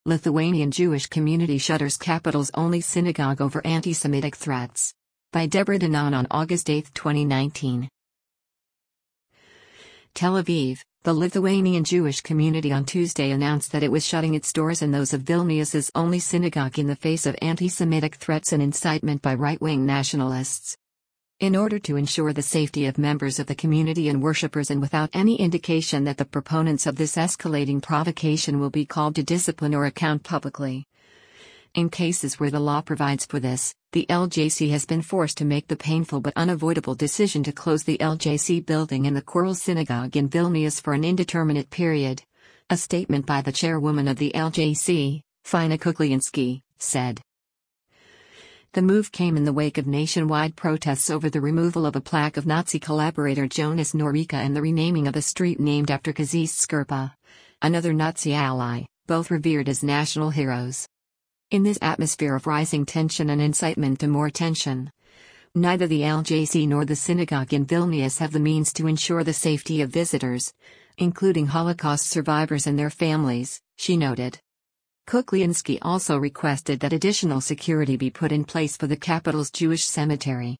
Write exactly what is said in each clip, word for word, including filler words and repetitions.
Lithuanian Jewish community shutters capital's only synagogue over anti-Semitic threats. By Deborah Danon on August eighth, twenty nineteen. Tel Aviv, the Lithuanian Jewish community on Tuesday announced that it was shutting its doors and those of Vilnius's only synagogue in the face of anti-Semitic threats and incitement by right-wing nationalists. In order to ensure the safety of members of the community and worshippers, and without any indication that the proponents of this escalating provocation will be called to discipline or account publicly. In cases where the law provides for this, the L J C has been forced to make the painful but unavoidable decision to close the L J C building and the Choral Synagogue in Vilnius for an indeterminate period. A statement by the chairwoman of the L J C, Faina Kukliansky, said. The move came in the wake of nationwide protests over the removal of a plaque of Nazi collaborator Jonas Noreika and the renaming of a street named after Kazys Skirpa, another Nazi ally, both revered as national heroes. In this atmosphere of rising tension and incitement to more tension, neither the L J C nor the synagogue in Vilnius have the means to ensure the safety of visitors, including Holocaust survivors and their families, she noted. Kukliansky also requested that additional security be put in place for the capital's Jewish cemetery.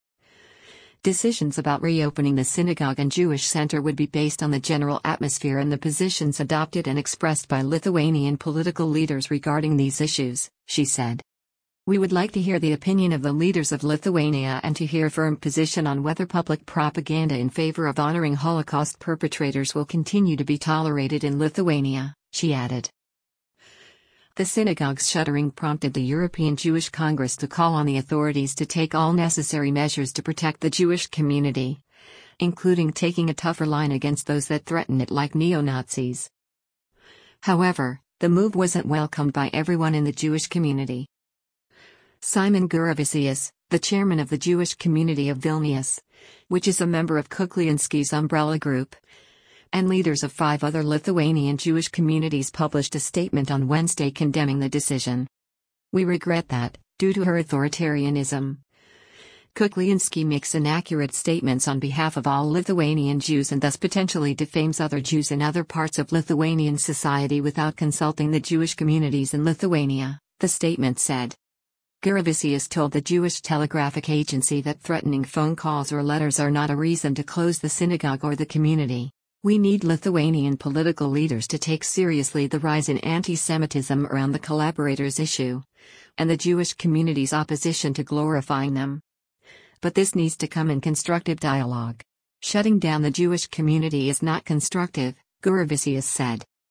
Decisions about reopening the synagogue and Jewish center would be based on the general atmosphere and the positions adopted and expressed by Lithuanian political leaders regarding these issues, she said. We would like to hear the opinion of the leaders of Lithuania and to hear a firm position on whether public propaganda in favor of honoring Holocaust perpetrators will continue to be tolerated in Lithuania, she added. The synagogue's shuttering prompted the European Jewish Congress to call on the authorities to take all necessary measures to protect the Jewish community, including taking a tougher line against those that threaten it like neo-Nazis. However, the move wasn't welcomed by everyone in the Jewish community. Simon Guravicius, the chairman of the Jewish community of Vilnius, which is a member of Kukliansky's umbrella group, and leaders of five other Lithuanian Jewish communities published a statement on Wednesday condemning the decision. We regret that, due to her authoritarianism, Kukliansky makes inaccurate statements on behalf of all Lithuanian Jews and thus potentially defames other Jews in other parts of Lithuanian society without consulting the Jewish communities in Lithuania, the statement said. Guravicius told the Jewish Telegraphic Agency that threatening phone calls or letters are not a reason to close the synagogue or the community. We need Lithuanian political leaders to take seriously the rise in anti-Semitism around the collaborators issue, and the Jewish community's opposition to glorifying them. But this needs to come in constructive dialogue. Shutting down the Jewish community is not constructive, Guravicius said.